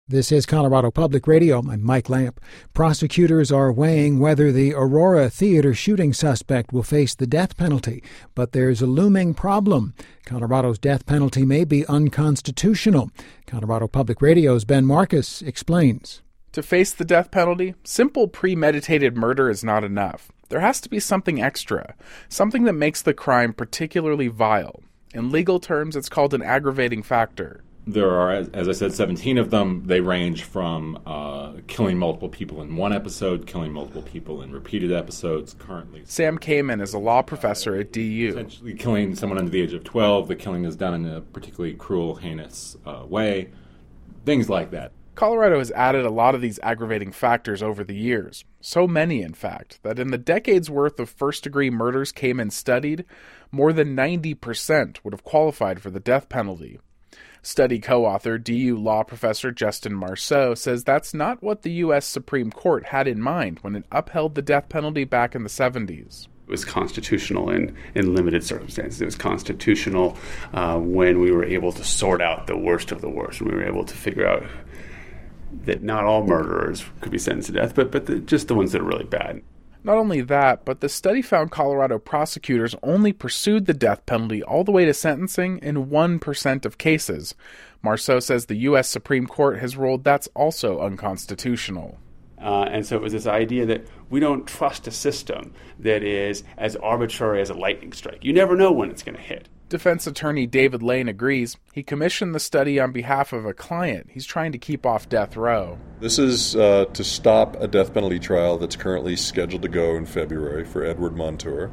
This is Colorado Public Radio. I'm Mike Lamp. Prosecutors are weighing whether the Aurora Theater shooting suspect will face the death penalty, but there's a looming problem. Colorado's death penalty may be unconstitutional. Colorado Public Radio's Ben Marcus explains. To face the death penalty, simple premeditated murder is not enough. There has to be something extra, something that makes the crime particularly vile. In legal terms, it's called an aggravating factor. There are, as I said, 17 of them. They range from killing multiple people in one episode, killing multiple people in repeated episodes currently. Sam Kamen is a law professor at DU. Essentially killing someone under the age of 12. The killing is done in a particularly cruel, heinous way. Things like that. Colorado has added a lot of these aggravating factors over the years. So many, in fact, that in the decades worth of first-degree murders Kamen studied, more than 90% would have qualified for the death penalty. Study co-author, DU law professor Justin Marceau says that's not what the U.S. Supreme Court had in mind when it upheld the death penalty back in the 70s. It was constitutional in limited circumstances. It was constitutional when we were able to sort out the worst of the worst, when we were able to figure out that not all murderers could be sentenced to death, but just the ones that are really bad. Not only that, but the study found Colorado prosecutors only pursued the death penalty all the way to sentencing in 1% of cases. Marceau says the U.S. Supreme Court has ruled that's also unconstitutional. And so it was this idea that we don't trust a system that is as arbitrary as a lightning strike. You never know when it's going to hit. Defense attorney David Lane agrees. He commissioned the study on behalf of a client he's trying to keep off death row. This is to stop a death penalty trial that's currently scheduled to go in February for Edward Montour.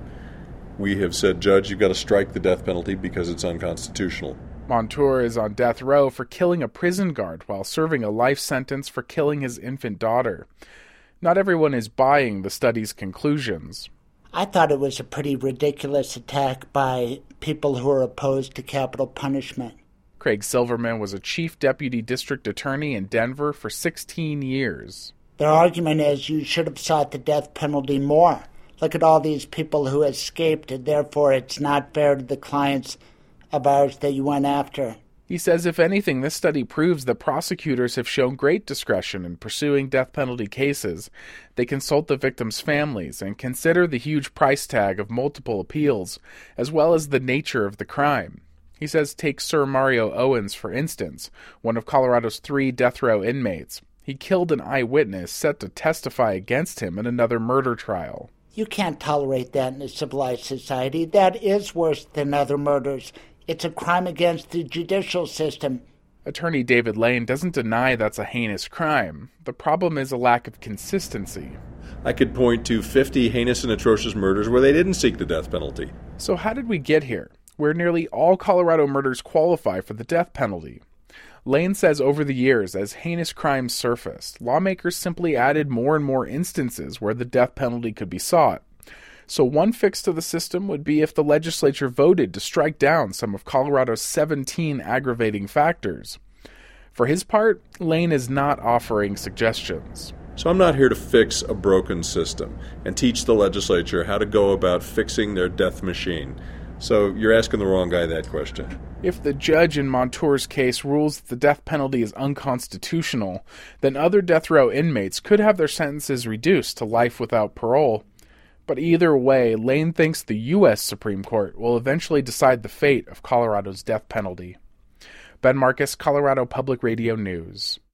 We have said, Judge, you've got to strike the death penalty because it's unconstitutional. Montour is on death row for killing a prison guard while serving a life sentence for killing his infant daughter. Not everyone is buying the study's conclusions. I thought it was a pretty ridiculous attack by people who are opposed to capital punishment. Craig Silverman was a chief deputy district attorney in Denver for 16 years. Their argument is you should have sought the death penalty more. Look at all these people who escaped, and therefore it's not fair to the clients of ours that you went after. He says, if anything, this study proves that prosecutors have shown great discretion in pursuing death penalty cases. They consult the victims' families and consider the huge price tag of multiple appeals, as well as the nature of the crime. He says, take Sir Mario Owens, for instance, one of Colorado's 3 death row inmates. He killed an eyewitness set to testify against him in another murder trial. You can't tolerate that in a civilized society. That is worse than other murders. It's a crime against the judicial system. Attorney David Lane doesn't deny that's a heinous crime. The problem is a lack of consistency. I could point to 50 heinous and atrocious murders where they didn't seek the death penalty. So how did we get here, where nearly all Colorado murders qualify for the death penalty? Lane says over the years, as heinous crimes surfaced, lawmakers simply added more and more instances where the death penalty could be sought. So one fix to the system would be if the legislature voted to strike down some of Colorado's 17 aggravating factors. For his part, Lane is not offering suggestions. So I'm not here to fix a broken system and teach the legislature how to go about fixing their death machine. So you're asking the wrong guy that question. If the judge in Montour's case rules that the death penalty is unconstitutional, then other death row inmates could have their sentences reduced to life without parole. But either way, Lane thinks the U.S. Supreme Court will eventually decide the fate of Colorado's death penalty. Ben Marcus, Colorado Public Radio News.